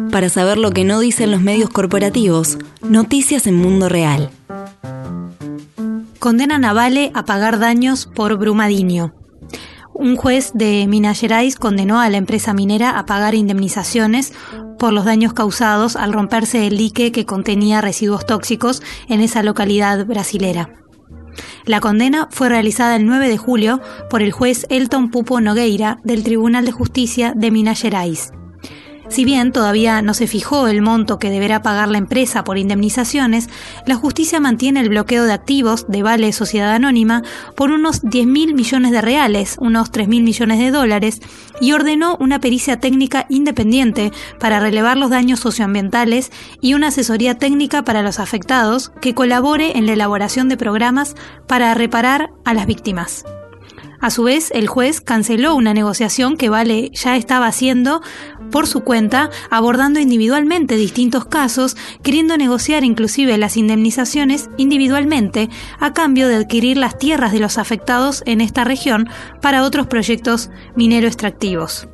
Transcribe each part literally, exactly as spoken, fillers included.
Para saber lo que no dicen los medios corporativos, noticias en Mundo Real. Condenan a Vale a pagar daños por Brumadinho. Un juez de Minas Gerais condenó a la empresa minera a pagar indemnizaciones por los daños causados al romperse el dique que contenía residuos tóxicos en esa localidad brasilera. La condena fue realizada el nueve de julio por el juez Elton Pupo Nogueira del Tribunal de Justicia de Minas Gerais. Si bien todavía no se fijó el monto que deberá pagar la empresa por indemnizaciones, la justicia mantiene el bloqueo de activos de Vale Sociedad Anónima por unos diez mil millones de reales, unos tres mil millones de dólares, y ordenó una pericia técnica independiente para relevar los daños socioambientales y una asesoría técnica para los afectados que colabore en la elaboración de programas para reparar a las víctimas. A su vez, el juez canceló una negociación que Vale ya estaba haciendo por su cuenta, abordando individualmente distintos casos, queriendo negociar inclusive las indemnizaciones individualmente a cambio de adquirir las tierras de los afectados en esta región para otros proyectos minero-extractivos.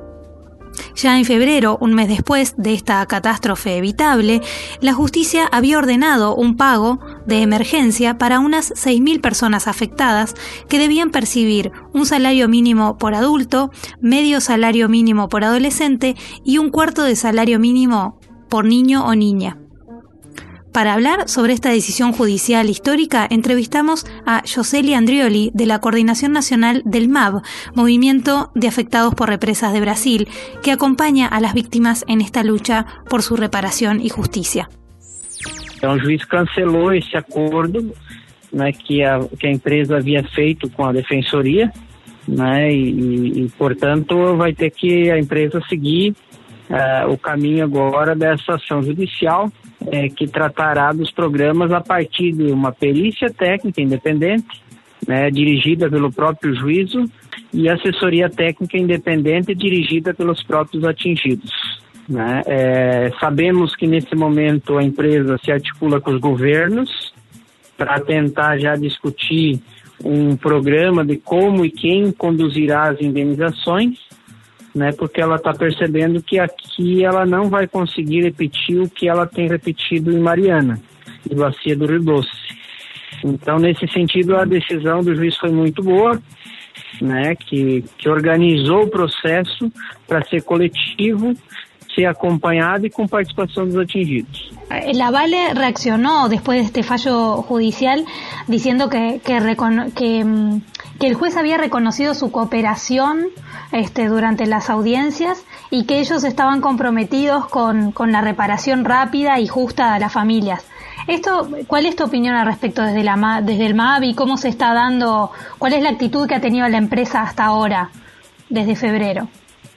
Ya en febrero, un mes después de esta catástrofe evitable, la justicia había ordenado un pago de emergencia para unas seis mil personas afectadas que debían percibir un salario mínimo por adulto, medio salario mínimo por adolescente y un cuarto de salario mínimo por niño o niña. Para hablar sobre esta decisión judicial histórica, entrevistamos a Josely Andrioli de la Coordinación Nacional del M A B, Movimiento de Afectados por Represas de Brasil, que acompaña a las víctimas en esta lucha por su reparación y justicia. Então, o juiz cancelou esse acordo, né, que, a, que a empresa havia feito com a defensoria, né, e, e, portanto, vai ter que a empresa seguir uh, o caminho agora dessa ação judicial, É, que tratará dos programas a partir de uma perícia técnica independente, né, dirigida pelo próprio juízo, e assessoria técnica independente dirigida pelos próprios atingidos. Né. É, sabemos que nesse momento a empresa se articula com os governos para tentar já discutir um programa de como e quem conduzirá as indenizações, né, porque ela está percebendo que aqui ela não vai conseguir repetir o que ela tem repetido em Mariana, em Bacia do Rio Doce. Então, nesse sentido, a decisão do juiz foi muito boa, né, que, que organizou o processo para ser coletivo, ser acompanhado y con participación de los atingidos. La Vale reaccionó después de este fallo judicial diciendo que que, recono- que, que el juez había reconocido su cooperación este, durante las audiencias y que ellos estaban comprometidos con, con la reparación rápida y justa a las familias. Esto, ¿cuál es tu opinión al respecto desde la desde el M A B y cómo se está dando, cuál es la actitud que ha tenido la empresa hasta ahora, desde febrero?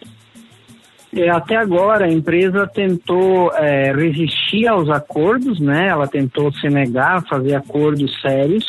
É, até agora a empresa tentou é, resistir aos acordos, né? Ela tentou se negar a fazer acordos sérios,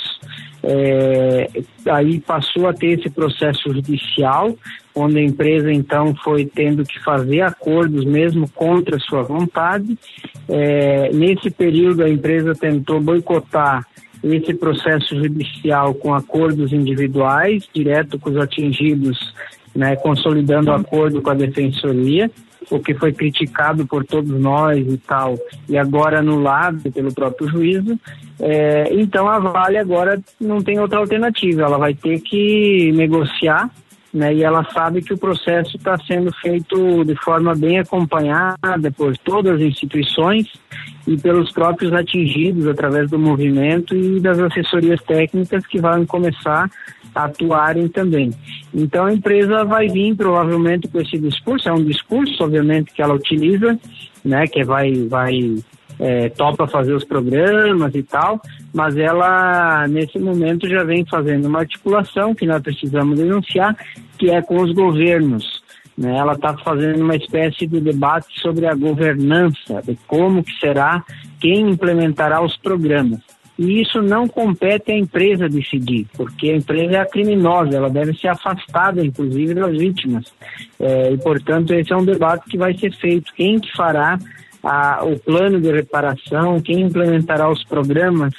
é, aí passou a ter esse processo judicial, onde a empresa então foi tendo que fazer acordos mesmo contra sua vontade. É, nesse período a empresa tentou boicotar esse processo judicial com acordos individuais, direto com os atingidos, né, consolidando o acordo com a defensoria, o que foi criticado por todos nós e tal, e agora anulado pelo próprio juízo. É, então a Vale agora não tem outra alternativa, ela vai ter que negociar, né, e ela sabe que o processo está sendo feito de forma bem acompanhada por todas as instituições e pelos próprios atingidos através do movimento e das assessorias técnicas que vão começar a atuarem também. Então a empresa vai vir provavelmente com esse discurso, é um discurso obviamente que ela utiliza, né, que vai, vai é, topa fazer os programas e tal, mas ela nesse momento já vem fazendo uma articulação que nós precisamos denunciar, que é com os governos. Né? Ela está fazendo uma espécie de debate sobre a governança, de como que será, quem implementará os programas. E isso não compete à empresa decidir, porque a empresa é a criminosa, ela deve ser afastada, inclusive, das vítimas. É, e, portanto, esse é um debate que vai ser feito. Quem que fará a, o plano de reparação, quem implementará os programas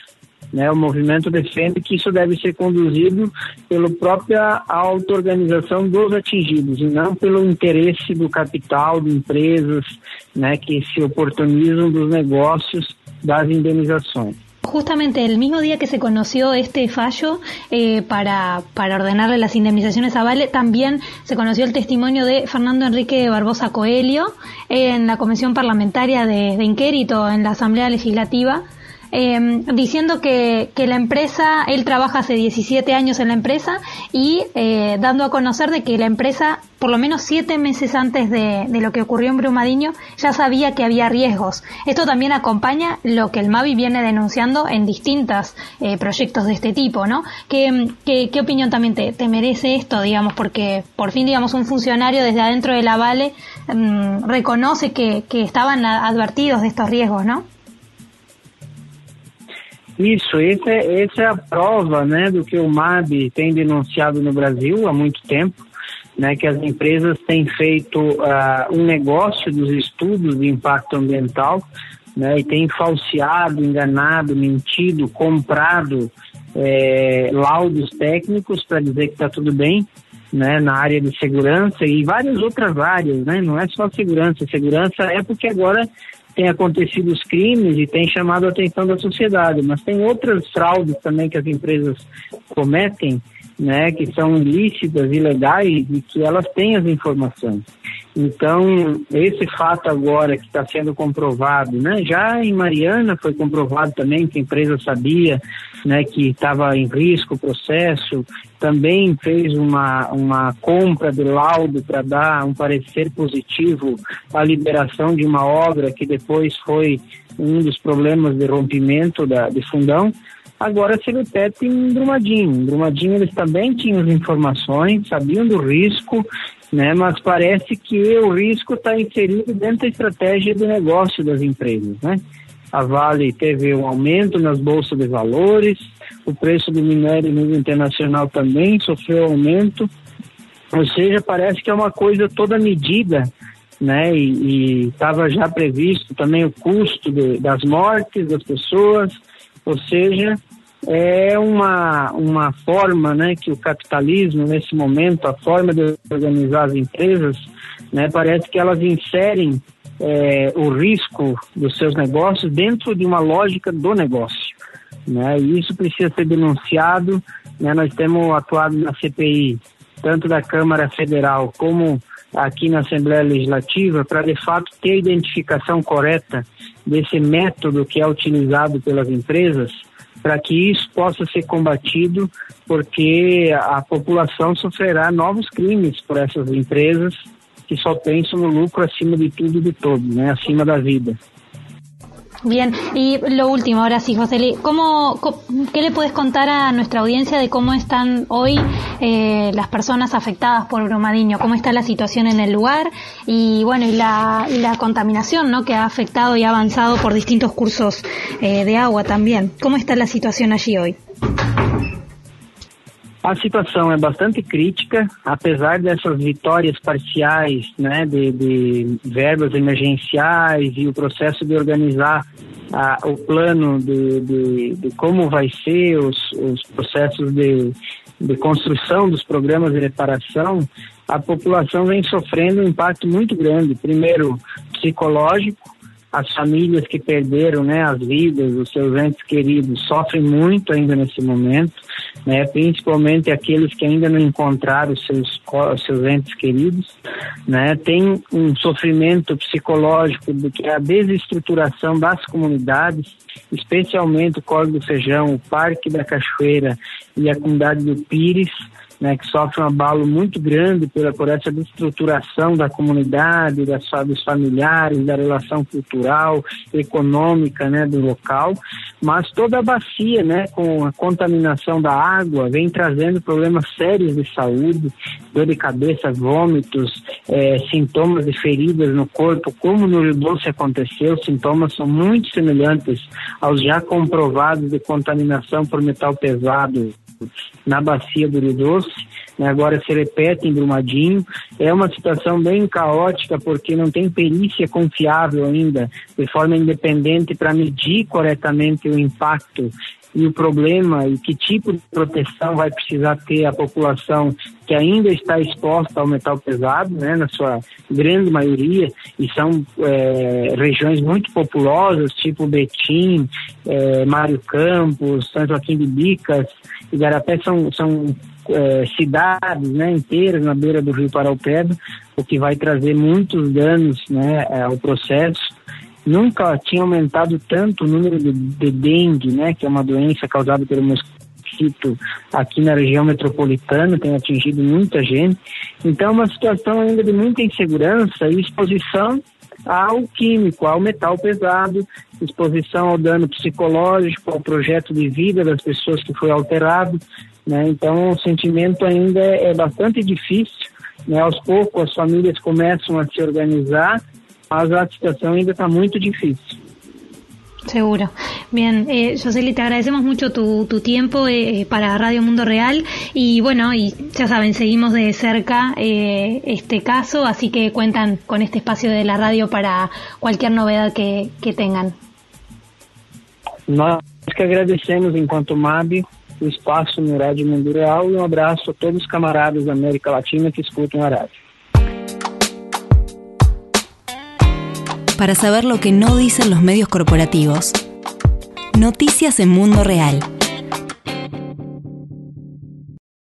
né? O movimento defende que isso deve ser conduzido pela própria auto-organização dos atingidos e não pelo interesse do capital, de empresas, né, que se oportunizam dos negócios das indenizações. Justamente el mismo día que se conoció este fallo eh, para, para ordenarle las indemnizaciones a Vale, también se conoció el testimonio de Fernando Enrique Barbosa Coelho en la Comisión Parlamentaria de, de Inquérito en la Asamblea Legislativa, Eh, diciendo que, que la empresa, él trabaja hace diecisiete años en la empresa y eh, dando a conocer de que la empresa, por lo menos siete meses antes de, de lo que ocurrió en Brumadinho, ya sabía que había riesgos. Esto también acompaña lo que el Mavi viene denunciando en distintos eh, proyectos de este tipo, ¿no? ¿Qué, qué, qué opinión también te, te merece esto, digamos? Porque por fin, digamos, un funcionario desde adentro de la Vale um, reconoce que, que estaban advertidos de estos riesgos, ¿no? Isso, esse é, essa é a prova, né, do que o M A B tem denunciado no Brasil há muito tempo, né, que as empresas têm feito uh, um negócio dos estudos de impacto ambiental, né, e têm falseado, enganado, mentido, comprado é, laudos técnicos para dizer que está tudo bem, né, na área de segurança e várias outras áreas, né, não é só segurança. Segurança é porque agora tem acontecido os crimes e tem chamado a atenção da sociedade, mas tem outras fraudes também que as empresas cometem, né, que são ilícitas, ilegais e que elas têm as informações. Então, esse fato agora que está sendo comprovado, né, já em Mariana foi comprovado também que a empresa sabia, né, que estava em risco o processo, também fez uma, uma compra de laudo para dar um parecer positivo à liberação de uma obra que depois foi um dos problemas de rompimento da, de fundão. Agora se repete em Brumadinho. Em Brumadinho eles também tinham as informações, sabiam do risco, né, mas parece que o risco está inserido dentro da estratégia de negócio das empresas, né? A Vale teve um aumento nas bolsas de valores, o preço do minério no nível internacional também sofreu aumento, ou seja, parece que é uma coisa toda medida, né? E estava já previsto também o custo de, das mortes das pessoas, ou seja, é uma, uma forma, né, que o capitalismo, nesse momento, a forma de organizar as empresas, né, parece que elas inserem é, o risco dos seus negócios dentro de uma lógica do negócio, né, e isso precisa ser denunciado, né. Nós temos atuado na C P I, tanto da Câmara Federal como aqui na Assembleia Legislativa, para de fato ter a identificação correta desse método que é utilizado pelas empresas, para que isso possa ser combatido, porque a população sofrerá novos crimes por essas empresas que só pensam no lucro acima de tudo e de todo, né? Acima da vida. Bien, y lo último, ahora sí, José, ¿cómo, ¿qué le puedes contar a nuestra audiencia de cómo están hoy eh, las personas afectadas por Brumadinho? ¿Cómo está la situación en el lugar? Y bueno, y la, y la contaminación, ¿no?, que ha afectado y ha avanzado por distintos cursos eh, de agua también. ¿Cómo está la situación allí hoy? A situação é bastante crítica, apesar dessas vitórias parciais, né, de, de verbas emergenciais e o processo de organizar ah, o plano de, de, de como vai ser os, os processos de, de construção dos programas de reparação. A população vem sofrendo um impacto muito grande, primeiro psicológico. As famílias que perderam, né, as vidas, os seus entes queridos, sofrem muito ainda nesse momento, né, principalmente aqueles que ainda não encontraram os seus, os seus entes queridos, né. Tem um sofrimento psicológico do que é a desestruturação das comunidades, especialmente o Córrego do Feijão, o Parque da Cachoeira e a comunidade do Pires, né, que sofre um abalo muito grande por, por essa destruturação da comunidade, das, dos familiares, da relação cultural, econômica, né, do local, mas toda a bacia, né, com a contaminação da água, vem trazendo problemas sérios de saúde, dor de cabeça, vômitos, é, sintomas de feridas no corpo, como no Rio Doce aconteceu. Os sintomas são muito semelhantes aos já comprovados de contaminação por metal pesado na bacia do Rio Doce, né, agora se repete em Brumadinho. É uma situação bem caótica porque não tem perícia confiável ainda, de forma independente, para medir corretamente o impacto e o problema e que tipo de proteção vai precisar ter a população que ainda está exposta ao metal pesado, né, na sua grande maioria, e são é, regiões muito populosas, tipo Betim, é, Mário Campos, São Joaquim de Bicas, Igarapé, são, são é, cidades, né, inteiras na beira do rio Paraupeba, o que vai trazer muitos danos, né, ao processo. Nunca tinha aumentado tanto o número de, de dengue, né, que é uma doença causada pelo mosquito aqui na região metropolitana, tem atingido muita gente. Então é uma situação ainda de muita insegurança e exposição ao químico, ao metal pesado, exposição ao dano psicológico, ao projeto de vida das pessoas que foi alterado, né? Então o sentimento ainda é bastante difícil, né? Aos poucos as famílias começam a se organizar, mas a situación ainda está muy difícil. Seguro. Bien, eh, Yoseli, te agradecemos mucho tu, tu tiempo eh, para Radio Mundo Real y bueno, y ya saben, seguimos de cerca eh, este caso, así que cuentan con este espacio de la radio para cualquier novedad que, que tengan. Nós que agradecemos, enquanto M A B, o espaço no Rádio Mundo Real, e um abraço a todos os camaradas da América Latina que escutam a rádio. Para saber lo que no dicen los medios corporativos. Noticias en Mundo Real.